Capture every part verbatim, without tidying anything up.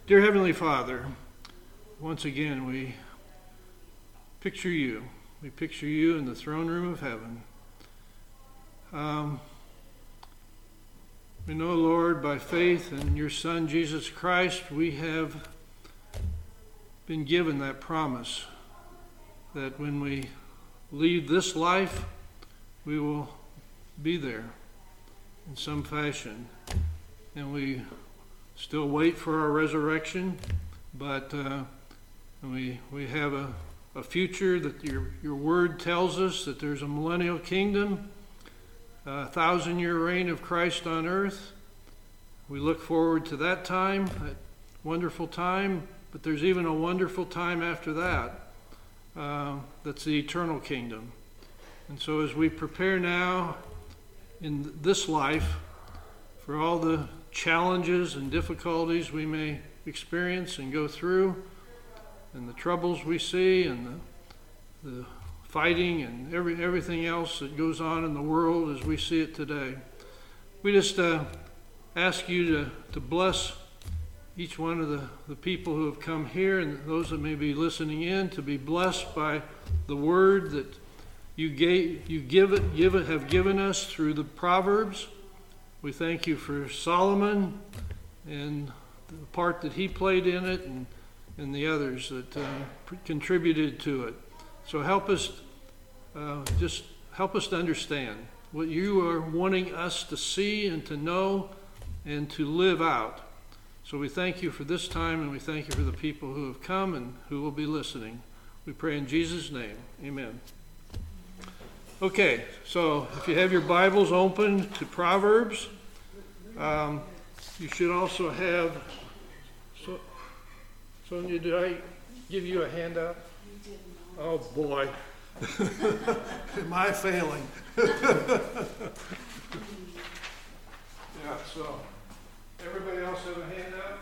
Dear Heavenly Father, once again we picture you. We picture you in the throne room of heaven. Um, we know, Lord, by faith in your Son, Jesus Christ, we have been given that promise that when we leave this life, we will be there in some fashion. And we still wait for our resurrection, but uh, we we have a, a future that your your word tells us that there's a millennial kingdom, a thousand-year reign of Christ on earth. We look forward to that time, that wonderful time, but there's even a wonderful time after that. Uh, that's the eternal kingdom. And so as we prepare now in this life for all the challenges and difficulties we may experience and go through, and the troubles we see, and the, the fighting and every everything else that goes on in the world as we see it today. We just uh, ask you to, to bless each one of the, the people who have come here and those that may be listening in, to be blessed by the word that you gave you give it, give it have given us through the Proverbs. We thank you for Solomon and the part that he played in it, and, and the others that uh, contributed to it. So help us, uh, just help us to understand what you are wanting us to see and to know and to live out. So we thank you for this time, and we thank you for the people who have come and who will be listening. We pray in Jesus' name. Amen. Okay, so if you have your Bibles open to Proverbs, um, you should also have, so, Sonia, did I give you a handout? Oh boy, am I failing? Yeah, so everybody else have a handout?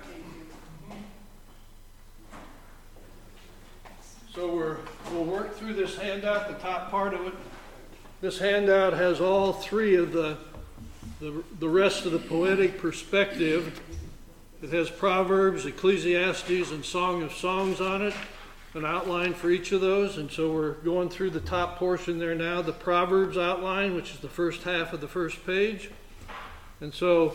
So we're, we'll work through this handout, the top part of it. This handout has all three of the, the the rest of the poetic perspective. It has Proverbs, Ecclesiastes, and Song of Songs on it, an outline for each of those. And so we're going through the top portion there now, the Proverbs outline, which is the first half of the first page. And so,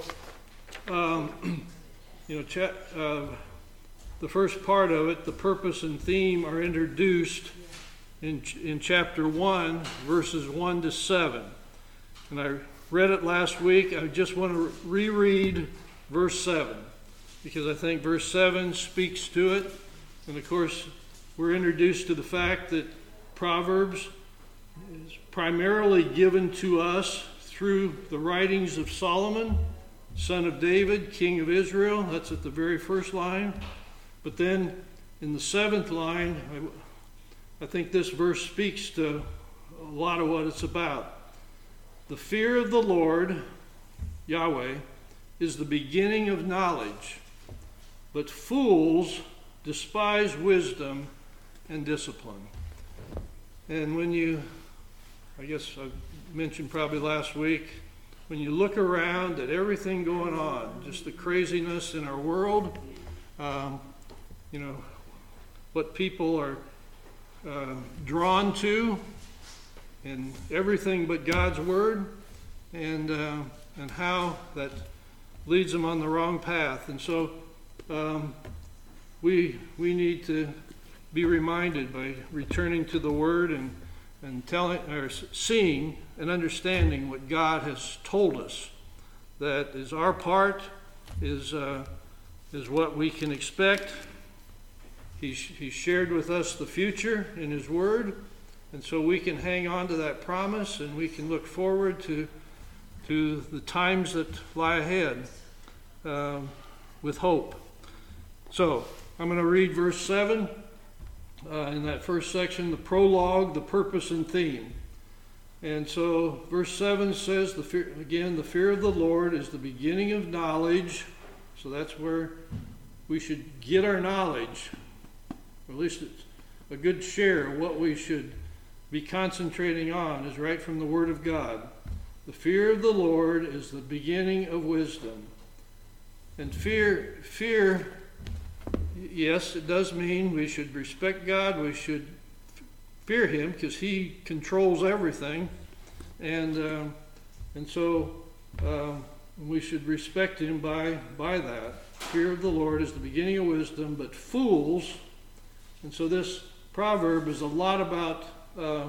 um, you know, cha- uh, the first part of it, the purpose and theme, are introduced in in chapter one, verses one to seven. And I read it last week. I just want to reread verse seven, because I think verse seven speaks to it. And of course, we're introduced to the fact that Proverbs is primarily given to us through the writings of Solomon, son of David, king of Israel. That's at the very first line. But then in the seventh line, I, I think this verse speaks to a lot of what it's about. The fear of the Lord, Yahweh, is the beginning of knowledge, but fools despise wisdom and discipline. And when you, I guess I mentioned probably last week, when you look around at everything going on, just the craziness in our world, um, you know, what people are Uh, drawn to, and everything but God's word, and uh, and how that leads them on the wrong path. And so um, we we need to be reminded by returning to the word and and telling or seeing and understanding what God has told us. That is our part, is uh, is what we can expect. He's, he's shared with us the future in his word, and so we can hang on to that promise, and we can look forward to to the times that lie ahead um, with hope. So I'm going to read verse seven uh, in that first section, the prologue, the purpose and theme. And so verse seven says, the fear, again, the fear of the Lord is the beginning of knowledge. So that's where we should get our knowledge. Or at least it's a good share of what we should be concentrating on is right from the Word of God. The fear of the Lord is the beginning of wisdom. And fear, fear yes, it does mean we should respect God, we should fear Him, because He controls everything, and um, and so um, we should respect Him by by that. Fear of the Lord is the beginning of wisdom, but fools, and so this proverb is a lot about uh,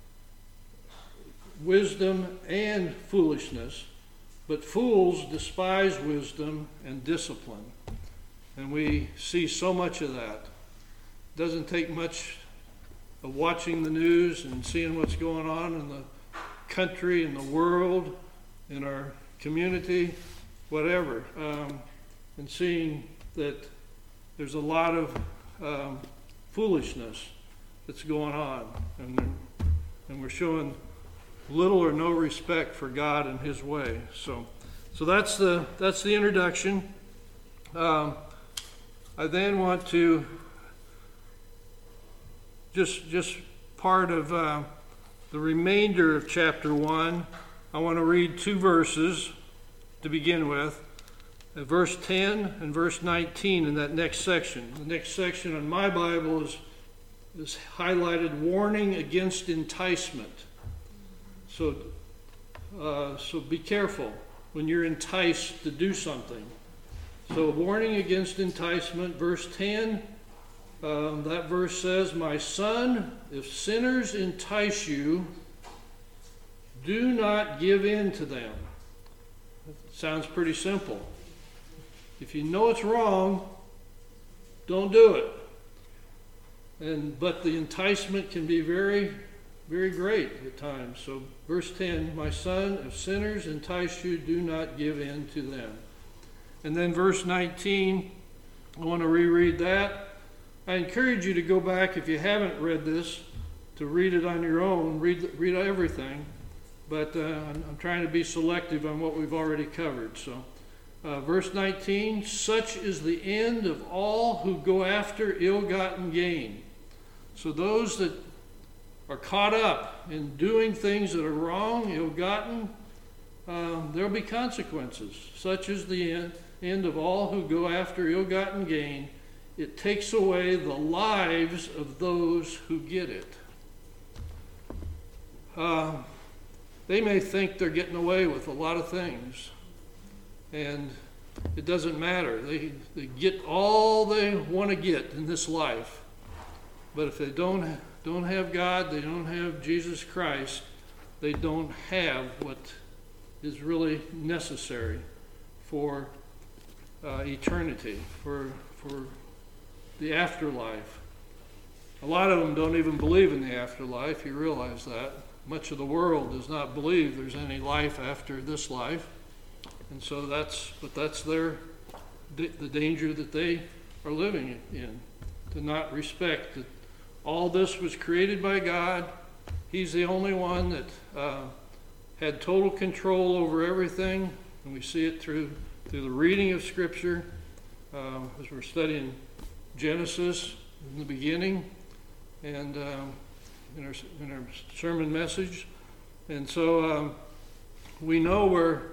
wisdom and foolishness, but fools despise wisdom and discipline. And we see so much of that. It doesn't take much of watching the news and seeing what's going on in the country, in the world, in our community, whatever, um, and seeing that there's a lot of um, foolishness that's going on, and, and we're showing little or no respect for God and His way. So, so that's the that's the introduction. Um, I then want to just just part of uh, the remainder of chapter one. I want to read two verses to begin with, uh, verse ten and verse nineteen in that next section. The next section in my Bible is is highlighted warning against enticement. So, uh, so be careful when you're enticed to do something. So, warning against enticement, verse ten, um, that verse says, "My son, if sinners entice you, do not give in to them." That sounds pretty simple. If you know it's wrong, don't do it. And but the enticement can be very, very great at times. So, verse ten, "My son, if sinners entice you, do not give in to them." And then verse nineteen, I want to reread that. I encourage you to go back, if you haven't read this, to read it on your own, read read everything. But uh, I'm, I'm trying to be selective on what we've already covered. So, uh, verse nineteen, "Such is the end of all who go after ill-gotten gain." So those that are caught up in doing things that are wrong, ill-gotten, um, there'll be consequences. Such is the end, end of all who go after ill-gotten gain. It takes away the lives of those who get it. Uh, they may think they're getting away with a lot of things, and it doesn't matter. They, they get all they want to get in this life. But if they don't don't have God, they don't have Jesus Christ, they don't have what is really necessary for uh, eternity, for for the afterlife. A lot of them don't even believe in the afterlife. You realize that. Much of the world does not believe there's any life after this life, and so that's but that's their the danger that they are living in, to not respect that all this was created by God. He's the only one that uh, had total control over everything, and we see it through through the reading of Scripture uh, as we're studying Genesis in the beginning, and um, in our in our sermon message. And so um, we know where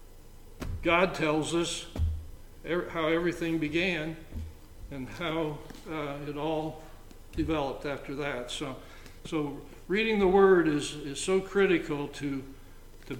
God tells us er- how everything began and how uh, it all developed after that. So, so reading the Word is, is so critical to to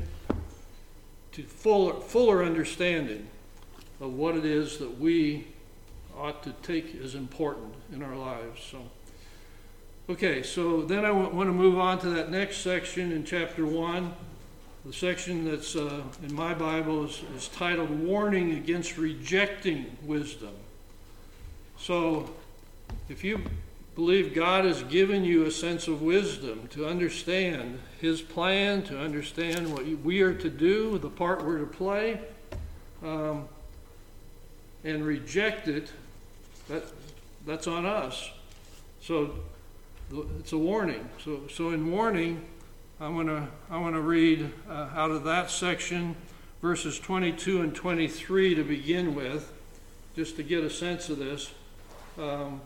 to fuller fuller understanding of what it is that we ought to take as important in our lives. So, okay. So then I w- want to move on to that next section in chapter one. The section that's uh, in my Bible is, is titled "Warning Against Rejecting Wisdom." So, if you believe God has given you a sense of wisdom to understand His plan, to understand what we are to do, the part we're to play, um, and reject it, that that's on us. So it's a warning. So so in warning, I want to I want to read uh, out of that section, verses twenty-two and twenty-three to begin with, just to get a sense of this. Um,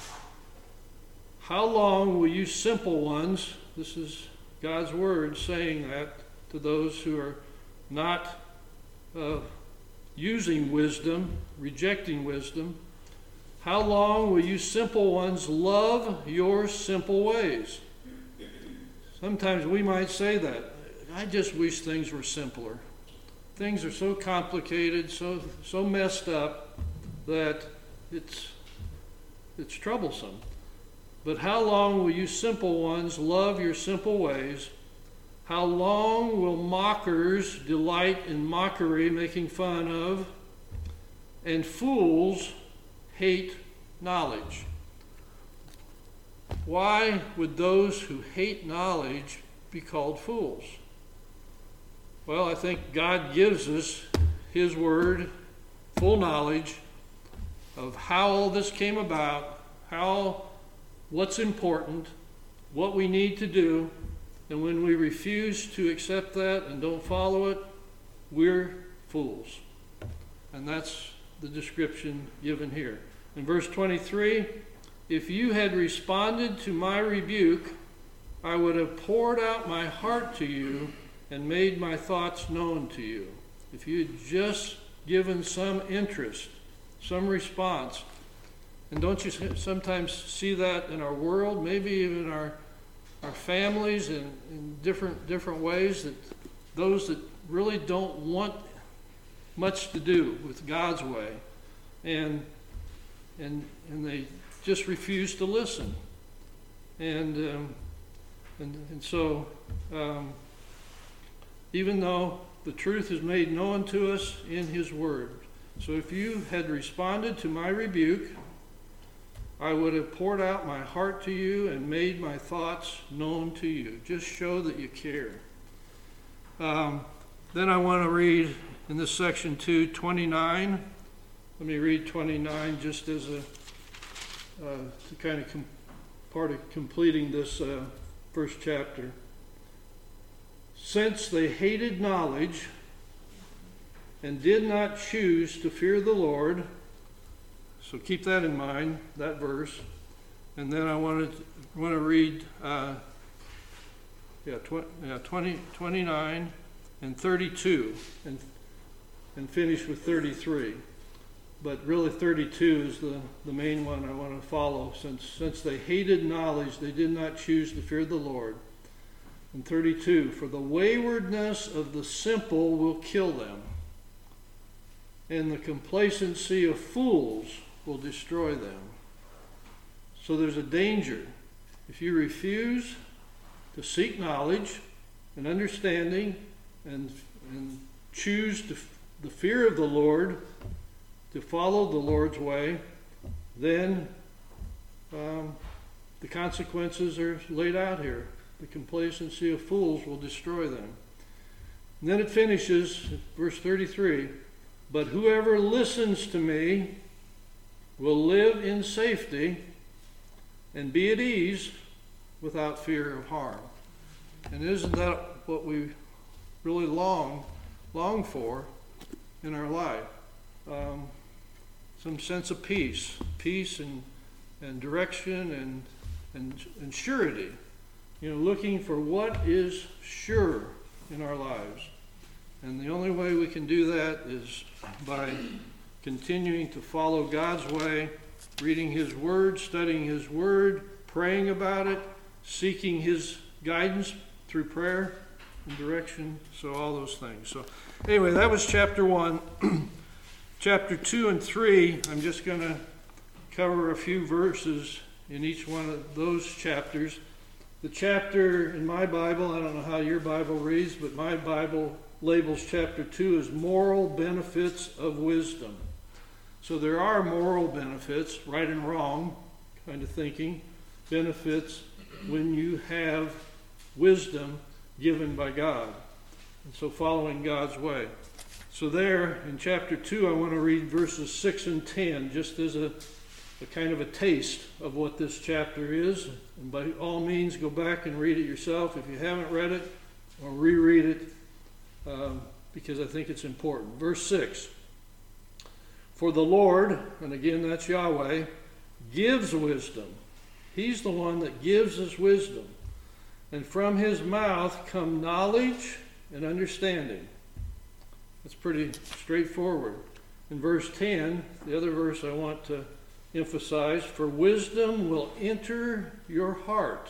How long will you simple ones, this is God's word saying that to those who are not uh, using wisdom, rejecting wisdom, How long will you simple ones love your simple ways? Sometimes we might say that. I just wish things were simpler. Things are so complicated, so so messed up that it's it's troublesome. But how long will you simple ones love your simple ways? How long will mockers delight in mockery, making fun of, and fools hate knowledge? Why would those who hate knowledge be called fools? Well, I think God gives us His Word, full knowledge of how all this came about, how, what's important, what we need to do, and when we refuse to accept that and don't follow it, we're fools. And that's the description given here. In verse twenty-three, if you had responded to my rebuke, I would have poured out my heart to you and made my thoughts known to you. If you had just given some interest, some response. And don't you sometimes see that in our world, maybe even our our families in, in different different ways, that those that really don't want much to do with God's way, and and and they just refuse to listen. And um, and and so um, even though the truth is made known to us in His Word. So if you had responded to my rebuke, I would have poured out my heart to you and made my thoughts known to you. Just show that you care. Um, then I want to read in this section two, twenty-nine. Let me read twenty-nine just as a uh, to kind of com- part of completing this uh, first chapter. Since they hated knowledge and did not choose to fear the Lord, so keep that in mind, that verse. And then I wanted to, want to read uh, yeah, tw- yeah, twenty, twenty-nine and thirty-two, and and finish with thirty-three. But really thirty-two is the, the main one I want to follow. Since, since they hated knowledge, they did not choose to fear the Lord. And thirty-two, for the waywardness of the simple will kill them, and the complacency of fools will destroy them. So there's a danger. If you refuse to seek knowledge and understanding and, and choose to, the fear of the Lord, to follow the Lord's way, then um, the consequences are laid out here. The complacency of fools will destroy them. And then it finishes, verse thirty-three, but whoever listens to me will live in safety and be at ease without fear of harm. And isn't that what we really long, long for in our life? Um, some sense of peace, peace and, and direction and, and, and surety. You know, looking for what is sure in our lives. And the only way we can do that is by continuing to follow God's way, reading His Word, studying His Word, praying about it, seeking His guidance through prayer and direction, so all those things. So anyway, that was chapter one. Chapter two and three, I'm just going to cover a few verses in each one of those chapters. The chapter in my Bible, I don't know how your Bible reads, but my Bible labels chapter two as moral benefits of wisdom. So there are moral benefits, right and wrong kind of thinking, benefits when you have wisdom given by God. And so following God's way. So there in chapter two, I want to read verses six and ten, just as a, a kind of a taste of what this chapter is. And by all means, go back and read it yourself if you haven't read it, or reread it, um, because I think it's important. Verse six, for the Lord, and again that's Yahweh, gives wisdom. He's the one that gives us wisdom. And from His mouth come knowledge and understanding. That's pretty straightforward. In verse ten, the other verse I want to emphasized, for wisdom will enter your heart.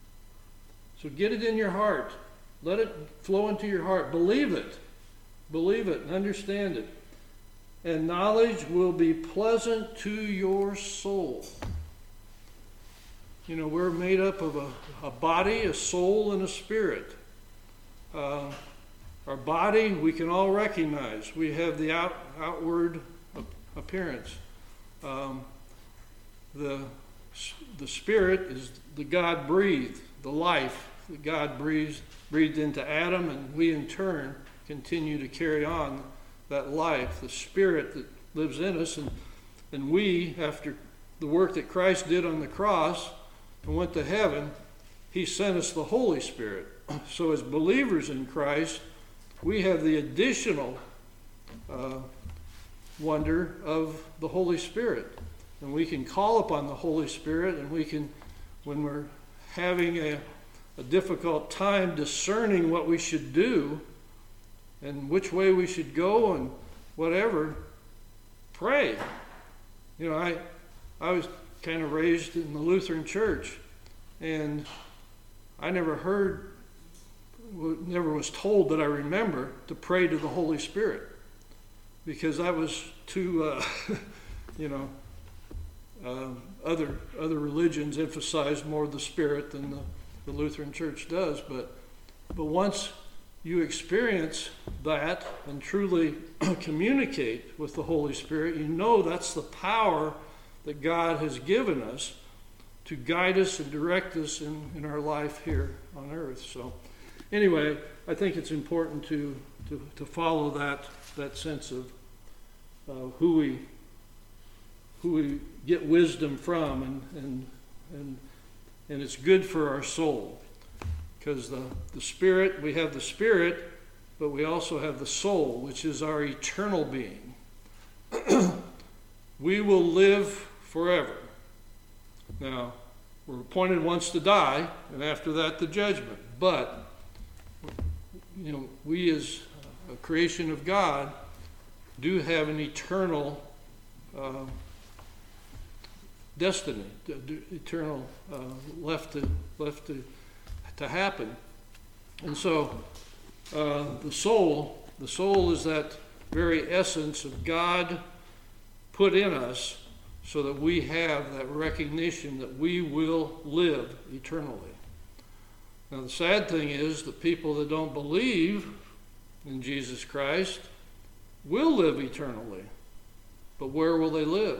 So get it in your heart. Let it flow into your heart. Believe it. Believe it and understand it. And knowledge will be pleasant to your soul. You know, we're made up of a, a body, a soul, and a spirit. Uh, our body, we can all recognize. We have the out, outward appearance. Um, the, the spirit is the God breathed, the life that God breathed, breathed into Adam, and we in turn continue to carry on that life, the spirit that lives in us. And, and we, after the work that Christ did on the cross and went to heaven, he sent us the Holy Spirit. So as believers in Christ, we have the additional uh, wonder of the Holy Spirit. And we can call upon the Holy Spirit, and we can, when we're having a, a difficult time discerning what we should do and which way we should go and whatever, pray. You know, I I was kind of raised in the Lutheran Church, and I never heard, never was told that I remember to pray to the Holy Spirit, because I was too, uh, you know, uh, other other religions emphasize more the Spirit than the, the Lutheran Church does. But but once you experience that and truly communicate with the Holy Spirit, you know that's the power that God has given us to guide us and direct us in, in our life here on earth. So anyway, I think it's important to to, to follow that that sense of uh, who we who we get wisdom from, and and and and it's good for our soul. Because the, the spirit, we have the spirit, but we also have the soul, which is our eternal being. We will live forever. Now, we're appointed once to die, and after that the judgment. But, you know, we as a creation of God do have an eternal uh, destiny, eternal uh, left to left to. to happen. And so uh, the soul, the soul is that very essence of God put in us so that we have that recognition that we will live eternally. Now the sad thing is that people that don't believe in Jesus Christ will live eternally. But where will they live?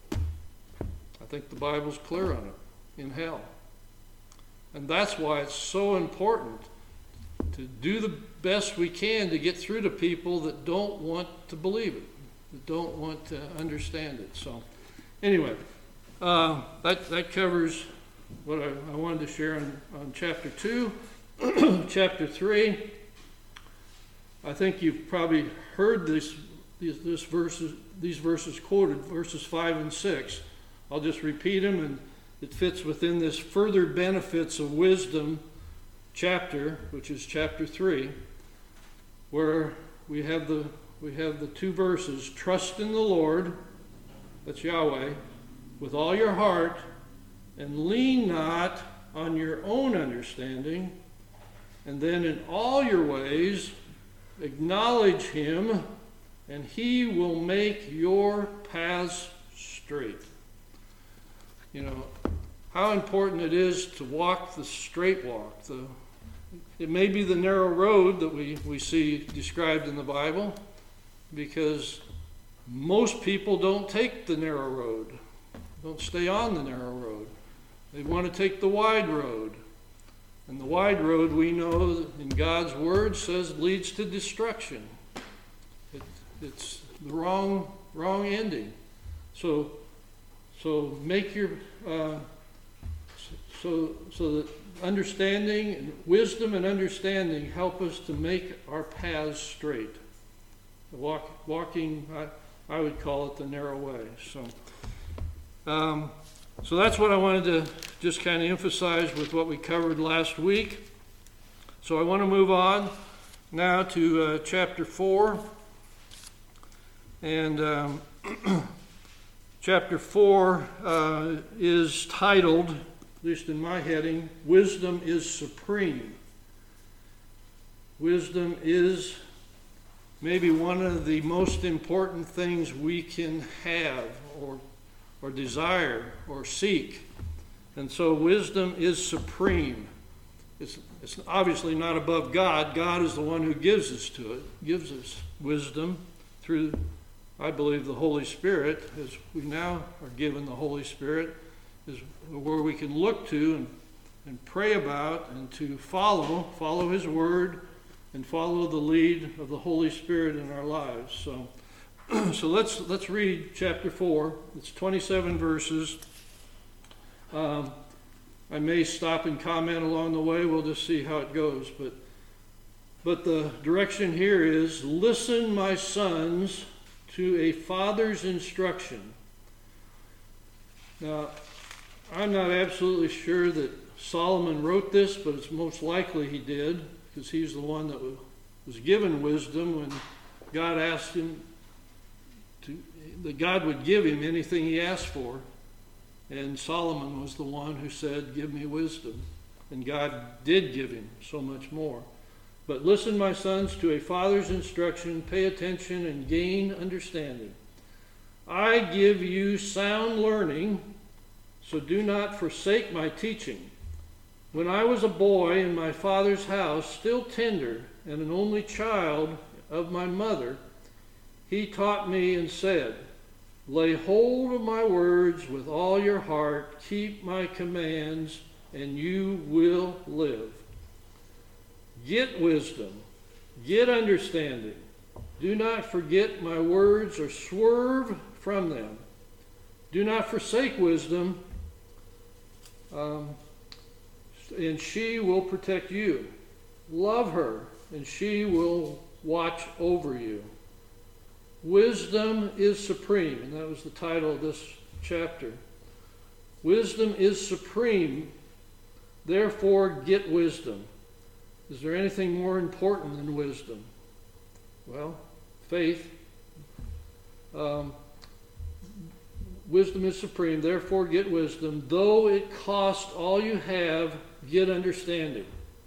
I think the Bible's clear on it. In hell. And that's why it's so important to do the best we can to get through to people that don't want to believe it, that don't want to understand it. So anyway, uh, that, that covers what I, I wanted to share on, on chapter two. Chapter three, I think you've probably heard this, these, this verses, these verses quoted, verses five and six. I'll just repeat them, and it fits within this further benefits of wisdom chapter, which is chapter three, where we have the we have the two verses: trust in the Lord, that's Yahweh, with all your heart, and lean not on your own understanding, and then in all your ways acknowledge him, and he will make your paths straight. You know, how important it is to walk the straight walk. The, it may be the narrow road that we, we see described in the Bible, because most people don't take the narrow road, don't stay on the narrow road. They want to take the wide road. And the wide road, we know in God's word, says leads to destruction. It, it's the wrong, wrong ending. So So make your, uh, so so that understanding and wisdom and understanding help us to make our paths straight. Walk, walking, I, I would call it the narrow way. So, um, so that's what I wanted to just kind of emphasize with what we covered last week. So I want to move on now to uh, chapter four, and. Um, Chapter four uh, is titled, at least in my heading, Wisdom is Supreme. Wisdom is maybe one of the most important things we can have or, or desire or seek. And so wisdom is supreme. It's, it's obviously not above God. God is the one who gives us to it, gives us wisdom through, I believe, the Holy Spirit, as we now are given the Holy Spirit, is where we can look to and, and pray about and to follow, follow His Word, and follow the lead of the Holy Spirit in our lives. So, so let's let's read chapter four. It's twenty-seven verses. Um, I may stop and comment along the way. We'll just see how it goes. But but the direction here is, listen, my sons, to a father's instruction. Now, I'm not absolutely sure that Solomon wrote this, but it's most likely he did, because he's the one that was given wisdom when God asked him to, that God would give him anything he asked for. And Solomon was the one who said, give me wisdom. And God did give him so much more. But listen, my sons, to a father's instruction, pay attention and gain understanding. I give you sound learning, so do not forsake my teaching. When I was a boy in my father's house, still tender and an only child of my mother, he taught me and said, lay hold of my words with all your heart, keep my commands, and you will live. Get wisdom, get understanding. Do not forget my words or swerve from them. Do not forsake wisdom, um, and she will protect you. Love her, and she will watch over you. Wisdom is supreme, and that was the title of this chapter. Wisdom is supreme, therefore get wisdom. Is there anything more important than wisdom? Well, faith. Um, wisdom is supreme, therefore get wisdom. Though it cost all you have, get understanding.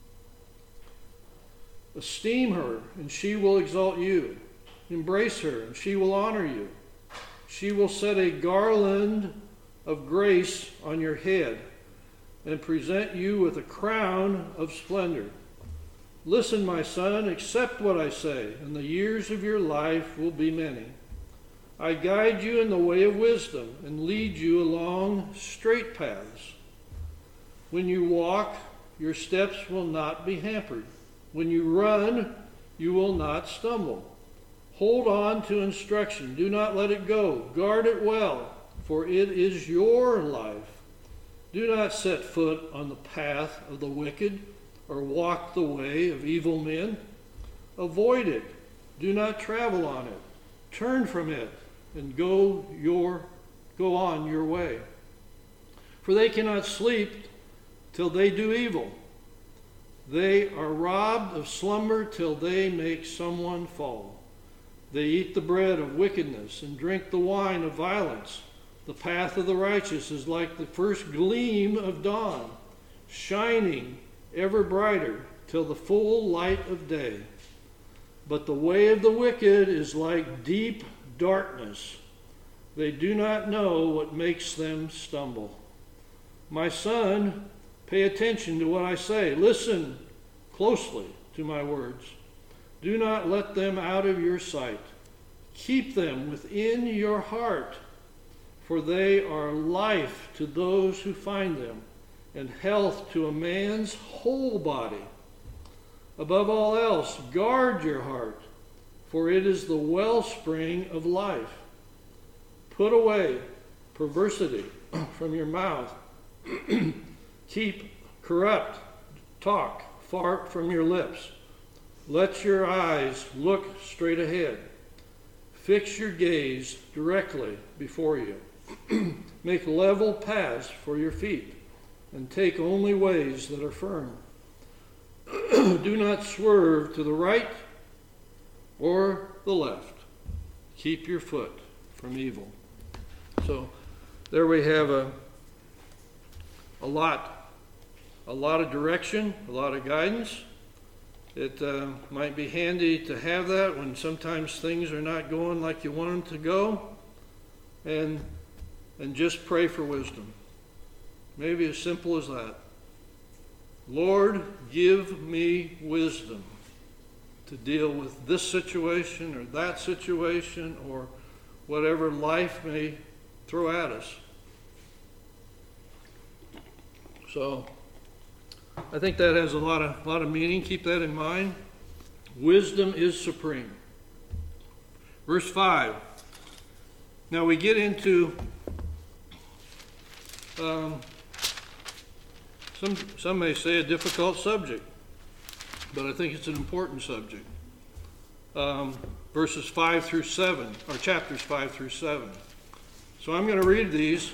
Esteem her, and she will exalt you. Embrace her, and she will honor you. She will set a garland of grace on your head and present you with a crown of splendor. Listen, my son, accept what I say, and the years of your life will be many. I guide you in the way of wisdom and lead you along straight paths. When you walk, your steps will not be hampered. When you run, you will not stumble. Hold on to instruction. Do not let it go. Guard it well, for it is your life. Do not set foot on the path of the wicked, or walk the way of evil men. Avoid it. Do not travel on it. Turn from it and go your go on your way. For they cannot sleep till they do evil. They are robbed of slumber till they make someone fall. They eat the bread of wickedness and drink the wine of violence. The path of the righteous is like the first gleam of dawn, shining ever brighter till the full light of day. But the way of the wicked is like deep darkness. They do not know what makes them stumble. My son, pay attention to what I say. Listen closely to my words. Do not let them out of your sight. Keep them within your heart, for they are life to those who find them, and health to a man's whole body. Above all else, guard your heart, for it is the wellspring of life. Put away perversity from your mouth. Keep corrupt talk far from your lips. Let your eyes look straight ahead. Fix your gaze directly before you. Make level paths for your feet, and take only ways that are firm. Do not swerve to the right or the left. Keep your foot from evil. So there we have a, a lot, a lot of direction, a lot of guidance. It uh, might be handy to have that when sometimes things are not going like you want them to go, and and just pray for wisdom. Maybe as simple as that. Lord, give me wisdom to deal with this situation or that situation or whatever life may throw at us. So I think that has a lot of lot of meaning. Keep that in mind. Wisdom is supreme. Verse five. Now we get into um, some some may say a difficult subject, but I think it's an important subject. Um, verses five through seven, or chapters five through seven. So I'm going to read these.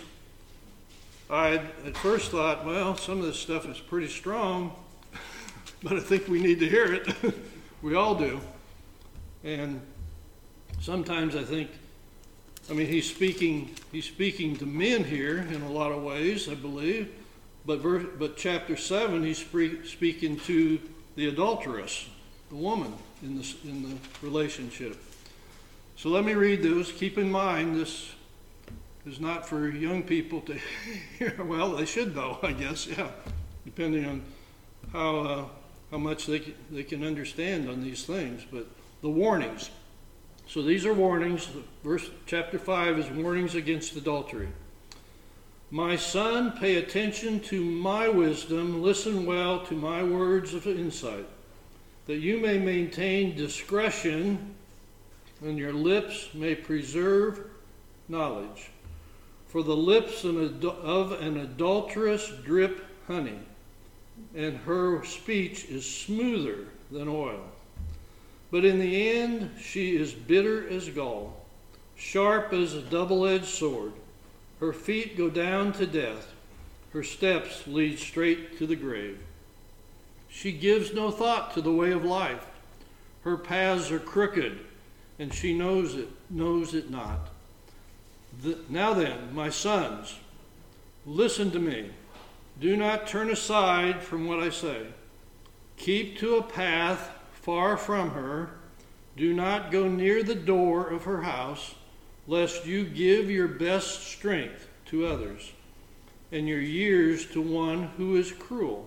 I at first thought, well, some of this stuff is pretty strong, but I think we need to hear it. We all do. And sometimes I think, I mean, he's speaking he's speaking to men here in a lot of ways, I believe. But verse, but chapter seven, he's spe- speaking to the adulteress, the woman in this in the relationship. So let me read those. Keep in mind, this is not for young people to hear. Well, they should though, I guess, yeah, depending on how uh, how much they can, they can understand on these things. But the warnings. So these are warnings. Verse chapter five is warnings against adultery. My son, pay attention to my wisdom. Listen well to my words of insight, that you may maintain discretion, and your lips may preserve knowledge. For the lips of an adulteress drip honey, and her speech is smoother than oil. But in the end she is bitter as gall, sharp as a double-edged sword. Her feet go down to death. Her steps lead straight to the grave. She gives no thought to the way of life. Her paths are crooked, and she knows it, knows it not. The, now then, my sons, listen to me. Do not turn aside from what I say. Keep to a path far from her. Do not go near the door of her house, lest you give your best strength to others, and your years to one who is cruel.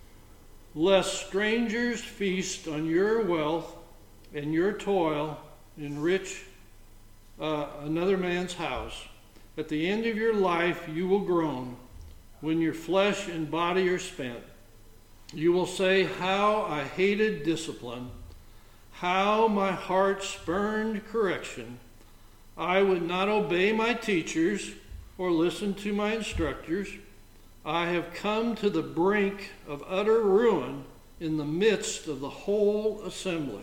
Lest strangers feast on your wealth, and your toil enrich uh, another man's house. At the end of your life you will groan, when your flesh and body are spent. You will say, how I hated discipline, how my heart spurned correction. I would not obey my teachers or listen to my instructors. I have come to the brink of utter ruin in the midst of the whole assembly.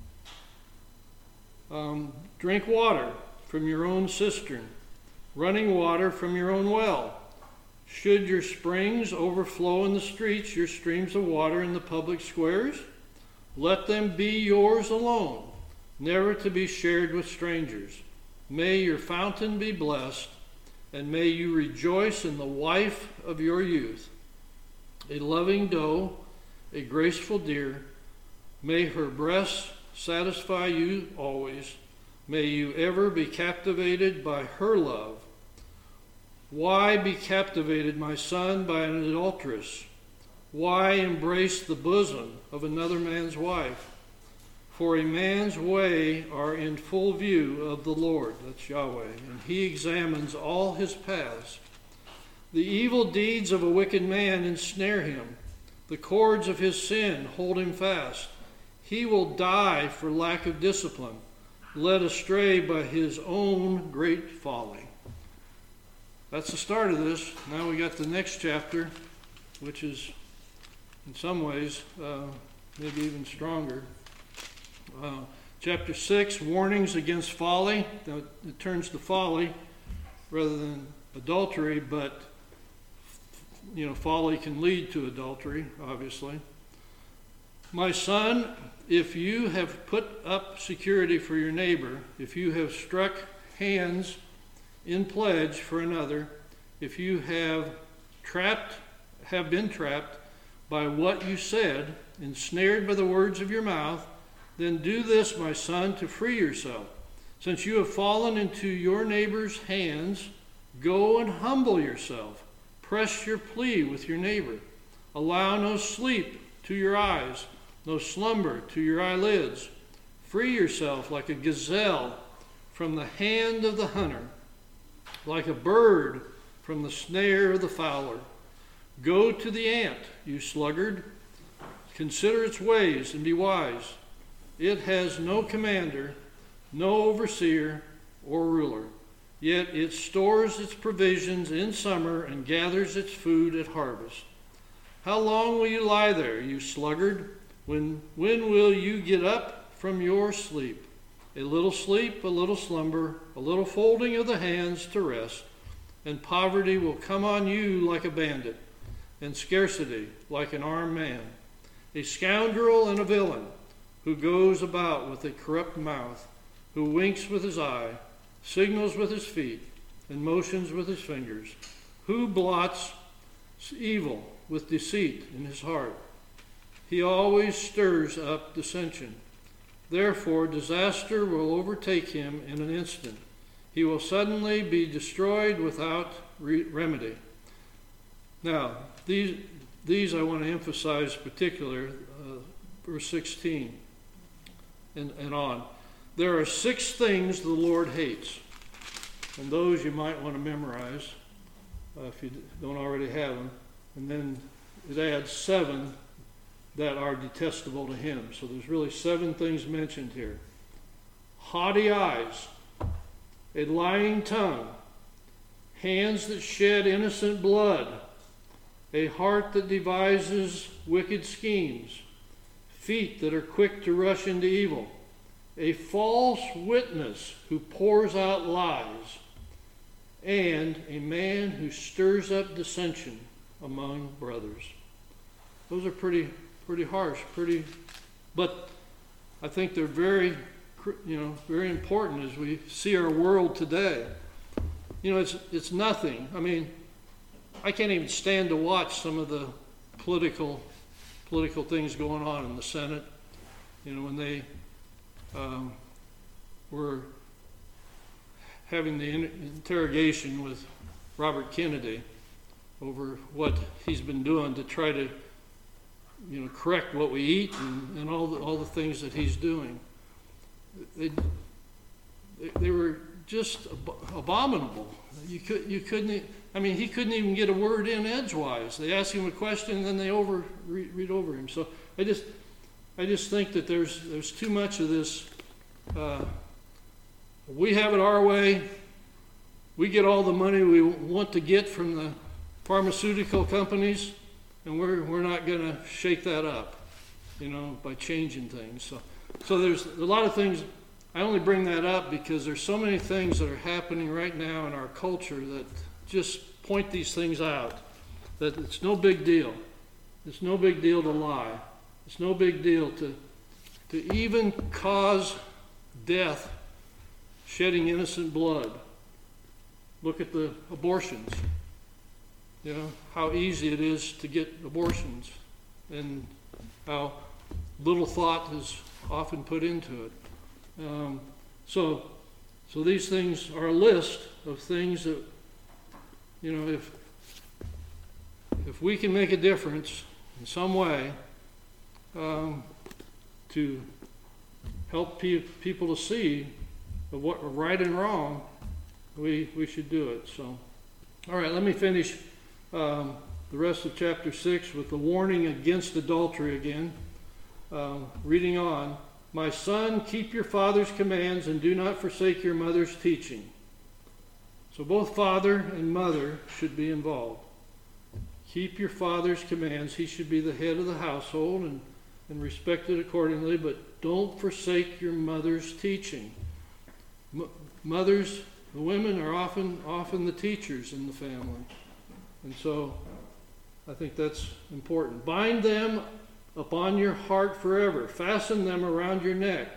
Um, drink water from your own cistern, running water from your own well. Should your springs overflow in the streets, your streams of water in the public squares? Let them be yours alone, never to be shared with strangers. May your fountain be blessed, and may you rejoice in the wife of your youth, a loving doe, a graceful deer. May her breasts satisfy you always. May you ever be captivated by her love. Why be captivated, my son, by an adulteress? Why embrace the bosom of another man's wife? For a man's way are in full view of the Lord, that's Yahweh, and he examines all his paths. The evil deeds of a wicked man ensnare him. The cords of his sin hold him fast. He will die for lack of discipline, led astray by his own great folly. That's the start of this. Now we got the next chapter, which is in some ways uh, maybe even stronger. Uh, chapter six, warnings against folly. Now, it turns to folly rather than adultery, but you know, folly can lead to adultery, obviously. My son, if you have put up security for your neighbor, if you have struck hands in pledge for another, if you have trapped, have been trapped by what you said, ensnared by the words of your mouth, then do this, my son, to free yourself. Since you have fallen into your neighbor's hands, go and humble yourself. Press your plea with your neighbor. Allow no sleep to your eyes, no slumber to your eyelids. Free yourself like a gazelle from the hand of the hunter, like a bird from the snare of the fowler. Go to the ant, you sluggard. Consider its ways and be wise. It has no commander, no overseer or ruler. Yet it stores its provisions in summer and gathers its food at harvest. How long will you lie there, you sluggard? When, when will you get up from your sleep? A little sleep, a little slumber, a little folding of the hands to rest, and poverty will come on you like a bandit, and scarcity like an armed man, a scoundrel and a villain, who goes about with a corrupt mouth, who winks with his eye, signals with his feet, and motions with his fingers, who blots evil with deceit in his heart. He always stirs up dissension. Therefore, disaster will overtake him in an instant. He will suddenly be destroyed without re- remedy. Now, these, these I want to emphasize particular, uh, verse sixteen and, and on. There are six things the Lord hates, and those you might want to memorize uh, if you don't already have them. And then it adds seven that are detestable to him. So there's really seven things mentioned here. Haughty eyes, a lying tongue, hands that shed innocent blood, a heart that devises wicked schemes, feet that are quick to rush into evil, a false witness who pours out lies, and a man who stirs up dissension among brothers. Those are pretty pretty harsh, pretty, but I think they're very, you know, very important as we see our world today. You know, it's it's nothing. I mean, I can't even stand to watch some of the political political things going on in the Senate. You know, when they um, were having the in- interrogation with Robert Kennedy over what he's been doing to try to, you know, correct what we eat and, and all the all the things that he's doing. They they were just ab- abominable. You could you couldn't. I mean, he couldn't even get a word in edgewise. They ask him a question and then they over read, read over him. So I just I just think that there's there's too much of this. Uh, we have it our way. We get all the money we want to get from the pharmaceutical companies, and we're we're not going to shake that up, you know, by changing things. So, so there's a lot of things. I only bring that up because there's so many things that are happening right now in our culture that just point these things out. That it's no big deal. It's no big deal to lie. It's no big deal to to even cause death, shedding innocent blood. Look at the abortions. You know, how easy it is to get abortions and how little thought is often put into it. Um, so, so these things are a list of things that, you know, if if we can make a difference in some way um, to help pe- people to see of what right and wrong, we we should do it. So, all right, let me finish um, the rest of chapter six with the warning against adultery again. Um, reading on, my son, keep your father's commands and do not forsake your mother's teaching. So both father and mother should be involved. Keep your father's commands. He should be the head of the household and, and respected accordingly, but don't forsake your mother's teaching. M- mothers, the women are often often the teachers in the family. And so I think that's important. Bind them upon your heart forever. Fasten them around your neck.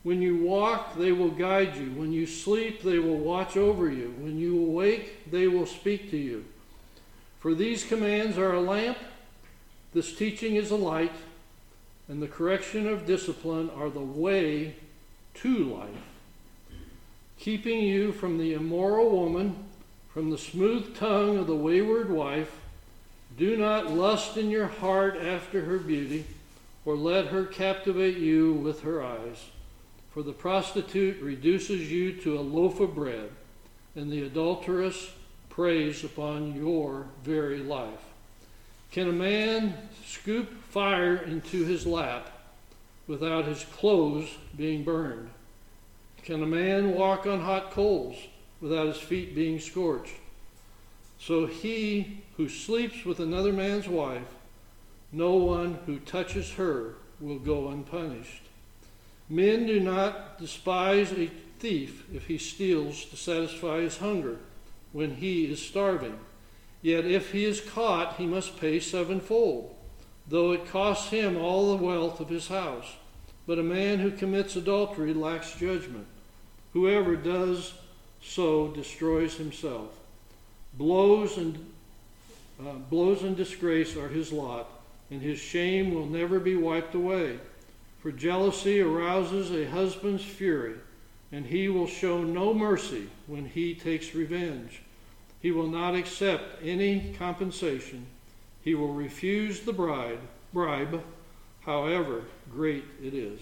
When you walk, they will guide you. When you sleep, they will watch over you. When you awake, they will speak to you. For these commands are a lamp, this teaching is a light, and the correction of discipline are the way to life, keeping you from the immoral woman, from the smooth tongue of the wayward wife. Do not lust in your heart after her beauty, or let her captivate you with her eyes. For the prostitute reduces you to a loaf of bread, and the adulteress preys upon your very life. Can a man scoop fire into his lap without his clothes being burned? Can a man walk on hot coals without his feet being scorched? So he who sleeps with another man's wife, no one who touches her will go unpunished. Men do not despise a thief if he steals to satisfy his hunger when he is starving. Yet if he is caught, he must pay sevenfold, though it costs him all the wealth of his house. But a man who commits adultery lacks judgment. Whoever does so destroys himself. Blows and uh, blows and disgrace are his lot, and his shame will never be wiped away. For jealousy arouses a husband's fury, and he will show no mercy when he takes revenge. He will not accept any compensation. He will refuse the bride, bribe, however great it is.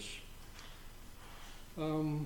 Um,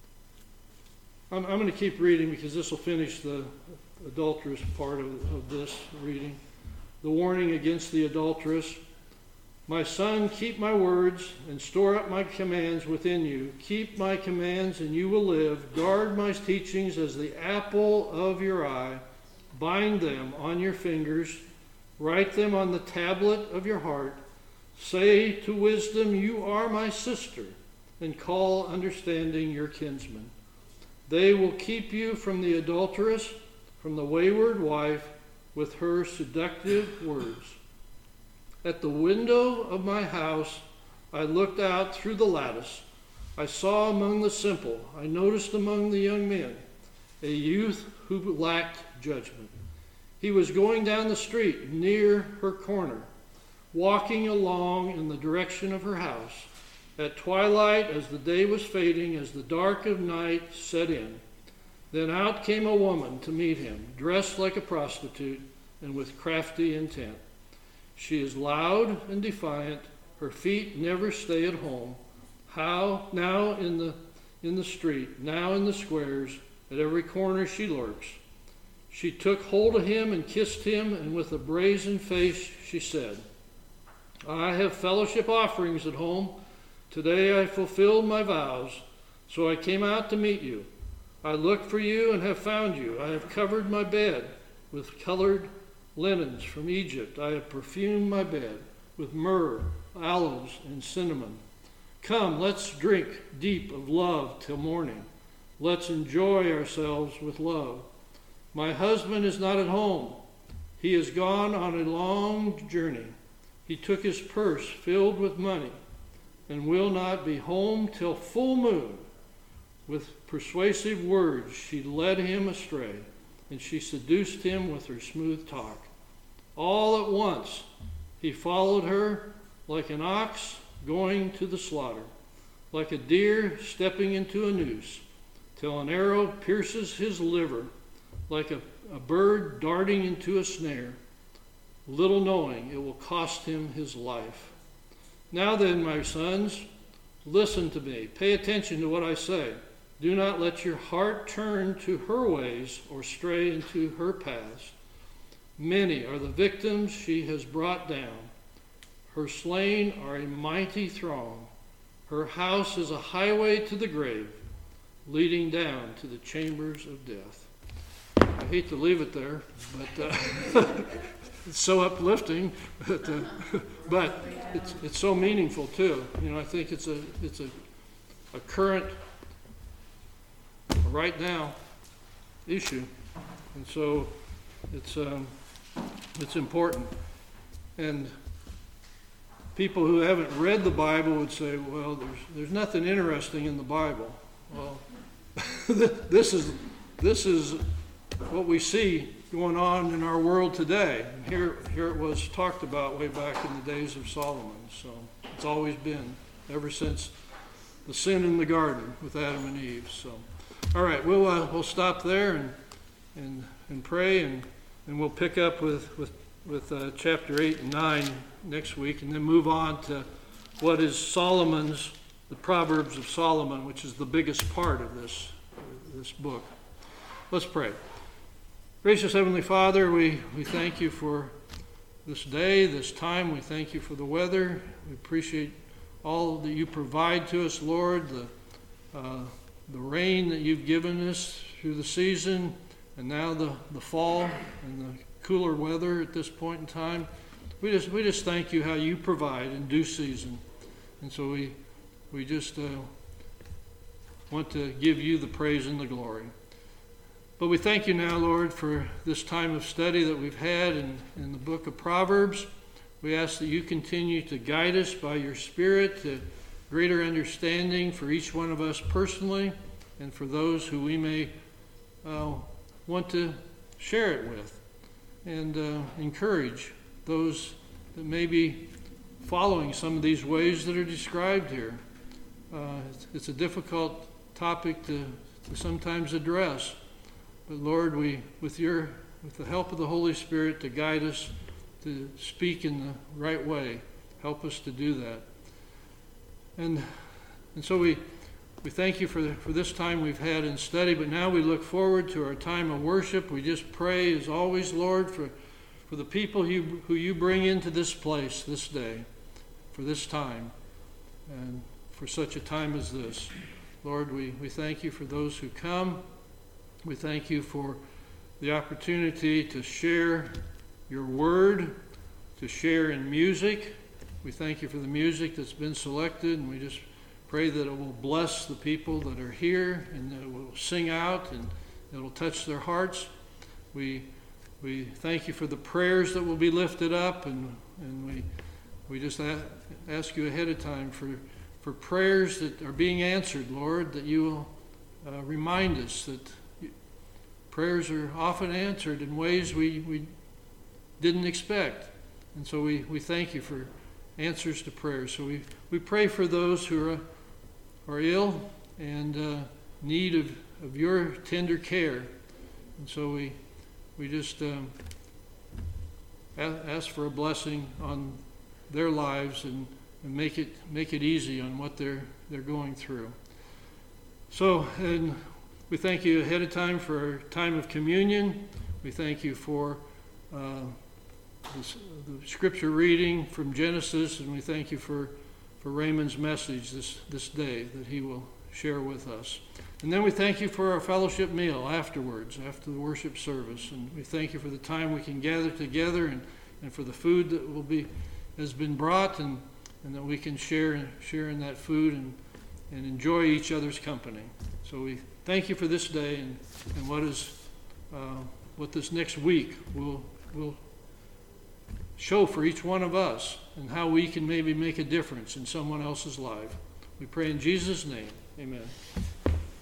I'm, I'm going to keep reading because this will finish the adulterous part of, of this reading. The warning against the adulteress. My son, keep my words and store up my commands within you. Keep my commands and you will live. Guard my teachings as the apple of your eye. Bind them on your fingers. Write them on the tablet of your heart. Say to wisdom, you are my sister, and call understanding your kinsman. They will keep you from the adulteress, from the wayward wife, with her seductive words. At the window of my house, I looked out through the lattice. I saw among the simple, I noticed among the young men, a youth who lacked judgment. He was going down the street near her corner, walking along in the direction of her house. At twilight, as the day was fading, as the dark of night set in, then out came a woman to meet him, dressed like a prostitute and with crafty intent. She is loud and defiant. Her feet never stay at home. How now in the in the street, now in the squares, at every corner she lurks. She took hold of him and kissed him, and with a brazen face she said, I have fellowship offerings at home. Today I fulfilled my vows, so I came out to meet you. I looked for you and have found you. I have covered my bed with colored linens from Egypt. I have perfumed my bed with myrrh, aloes, and cinnamon. Come, let's drink deep of love till morning. Let's enjoy ourselves with love. My husband is not at home. He has gone on a long journey. He took his purse filled with money and will not be home till full moon. With persuasive words she led him astray, and she seduced him with her smooth talk. All at once he followed her like an ox going to the slaughter, like a deer stepping into a noose, till an arrow pierces his liver, like a, a bird darting into a snare, little knowing it will cost him his life. Now then, my sons, listen to me. Pay attention to what I say. Do not let your heart turn to her ways or stray into her paths. Many are the victims she has brought down. Her slain are a mighty throng. Her house is a highway to the grave, leading down to the chambers of death. I hate to leave it there, but uh, it's so uplifting, but, uh, but it's, it's so meaningful too. You know, I think it's a it's a, a current, right now, issue, and so it's um, it's important. And people who haven't read the Bible would say, well, there's, there's nothing interesting in the Bible. Well, this is, this is what we see going on in our world today. And here, here it was talked about way back in the days of Solomon. So it's always been, ever since the sin in the garden with Adam and Eve. So, all right, we'll uh, we'll stop there and and and pray, and and we'll pick up with with with uh, chapter eight and nine next week, and then move on to what is Solomon's, the Proverbs of Solomon, which is the biggest part of this this book. Let's pray. Gracious Heavenly Father, we, we thank you for this day, this time. We thank you for the weather. We appreciate all that you provide to us, Lord, the, uh, the rain that you've given us through the season, and now the, the fall and the cooler weather at this point in time. We just we just thank you how you provide in due season. And so we, we just uh, want to give you the praise and the glory. But we thank you now, Lord, for this time of study that we've had in, in the book of Proverbs. We ask that you continue to guide us by your Spirit to greater understanding for each one of us personally and for those who we may uh, want to share it with, and uh, encourage those that may be following some of these ways that are described here. Uh, it's, it's a difficult topic to, to sometimes address. But Lord, we, with your, with the help of the Holy Spirit to guide us to speak in the right way, help us to do that. And and so we we thank you for the, for this time we've had in study. But now we look forward to our time of worship. We just pray, as always, Lord, for for the people who who you bring into this place this day, for this time, and for such a time as this. Lord, we, we thank you for those who come. We thank you for the opportunity to share your word, to share in music. We thank you for the music that's been selected, and we just pray that it will bless the people that are here, and that it will sing out, and it will touch their hearts. We we thank you for the prayers that will be lifted up, and and we we just ask you ahead of time for, for prayers that are being answered, Lord, that you will uh, remind us that prayers are often answered in ways we, we didn't expect. And so we, we thank you for answers to prayers. So we, we pray for those who are, are ill and uh, need of, of your tender care. And so we we just um, ask for a blessing on their lives, and, and make it make it easy on what they're they're going through. So, and we thank you ahead of time for our time of communion. We thank you for uh, this, the scripture reading from Genesis, and we thank you for, for Raymond's message this, this day that he will share with us. And then we thank you for our fellowship meal afterwards, after the worship service. And we thank you for the time we can gather together, and, and for the food that will be has been brought, and, and that we can share, share in that food and, and enjoy each other's company. So we thank you for this day, and, and what is uh, what this next week will will show for each one of us, and how we can maybe make a difference in someone else's life. We pray in Jesus' name. Amen.